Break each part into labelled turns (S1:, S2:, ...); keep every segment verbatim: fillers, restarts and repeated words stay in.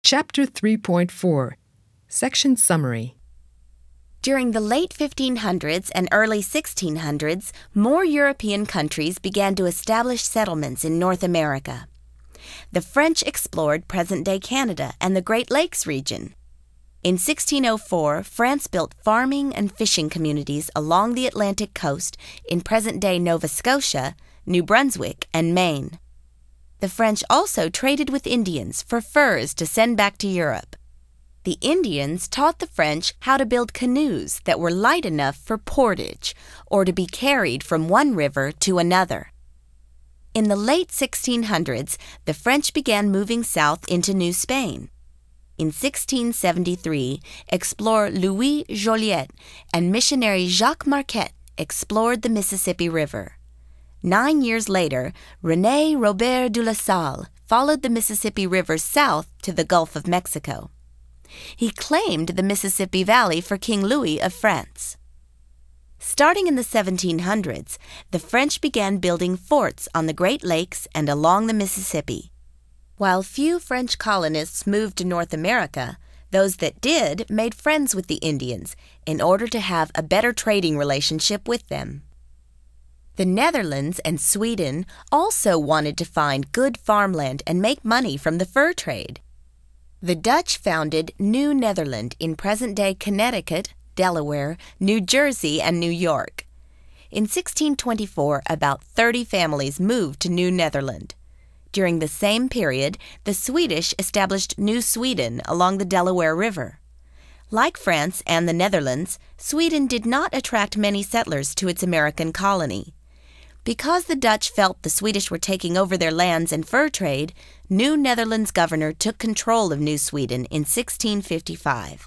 S1: Chapter three point four, Section Summary.
S2: During the late fifteen hundreds and early sixteen hundreds, more European countries began to establish settlements in North America. The French explored present-day Canada and the Great Lakes region. In sixteen oh four, France built farming and fishing communities along the Atlantic coast in present-day Nova Scotia, New Brunswick, and Maine. The French also traded with Indians for furs to send back to Europe. The Indians taught the French how to build canoes that were light enough for portage or to be carried from one river to another. In the late sixteen hundreds, the French began moving south into New Spain. In sixteen seventy-three, explorer Louis Joliet and missionary Jacques Marquette explored the Mississippi River. Nine years later, René Robert de La Salle followed the Mississippi River south to the Gulf of Mexico. He claimed the Mississippi Valley for King Louis of France. Starting in the seventeen hundreds, the French began building forts on the Great Lakes and along the Mississippi. While few French colonists moved to North America, those that did made friends with the Indians in order to have a better trading relationship with them. The Netherlands and Sweden also wanted to find good farmland and make money from the fur trade. The Dutch founded New Netherland in present-day Connecticut, Delaware, New Jersey, and New York. In sixteen twenty-four, about thirty families moved to New Netherland. During the same period, the Swedish established New Sweden along the Delaware River. Like France and the Netherlands, Sweden did not attract many settlers to its American colony. Because the Dutch felt the Swedish were taking over their lands and fur trade, New Netherlands governor took control of New Sweden in sixteen fifty-five.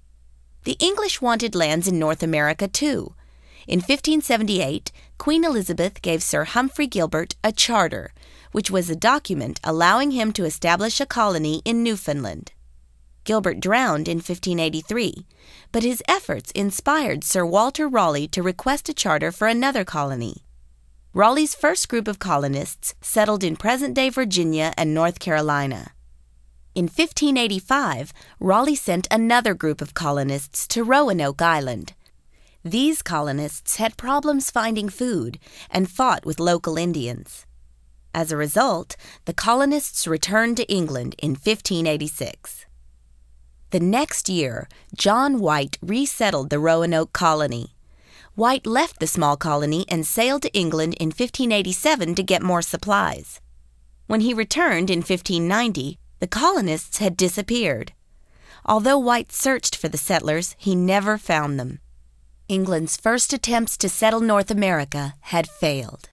S2: The English wanted lands in North America too. In fifteen seventy-eight, Queen Elizabeth gave Sir Humphrey Gilbert a charter, which was a document allowing him to establish a colony in Newfoundland. Gilbert drowned in fifteen eighty-three, but his efforts inspired Sir Walter Raleigh to request a charter for another colony. Raleigh's first group of colonists settled in present-day Virginia and North Carolina. In fifteen eighty-five, Raleigh sent another group of colonists to Roanoke Island. These colonists had problems finding food and fought with local Indians. As a result, the colonists returned to England in fifteen eighty-six. The next year, John White resettled the Roanoke colony. White left the small colony and sailed to England in fifteen eighty-seven to get more supplies. When he returned in fifteen ninety, the colonists had disappeared. Although White searched for the settlers, he never found them. England's first attempts to settle North America had failed.